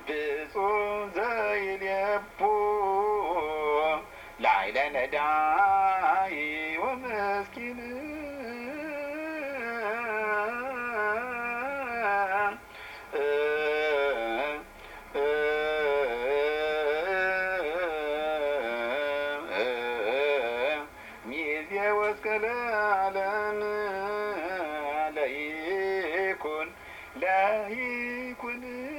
ብፁዕ ዘይልየቡ ላዕለ ነዳይ ወመስኪን ሚዜ ወስከለ ዓለም ለይኩን ለይኩን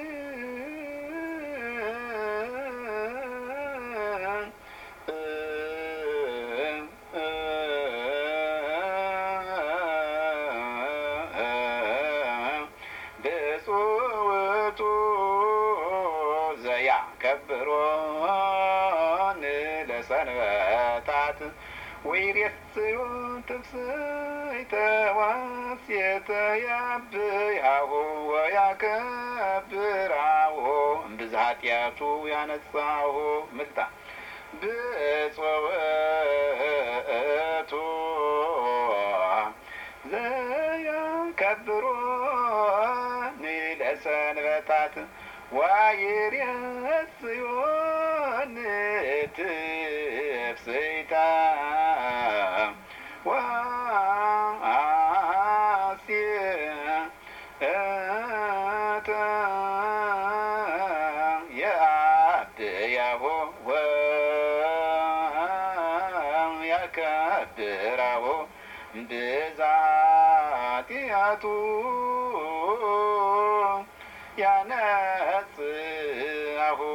ብፁዕ ውእቱ ዘያከብሮን ለሰንበታት ወይሬስዮ ትፍስሕተ ዋሴተ ያብያሁ ወያከብራሁ እምብዝሃ ኃጢአቱ ያነጻሁ ምልታ ብፁዕ ውእቱ ዘያከብሮን ለሰንበታት ወይሬስዮን ትፍስሕተ ዋሴተ ያብያሁ ወያከብራሁ እምብዝሃ ኃጢአቱ ያነጻሁ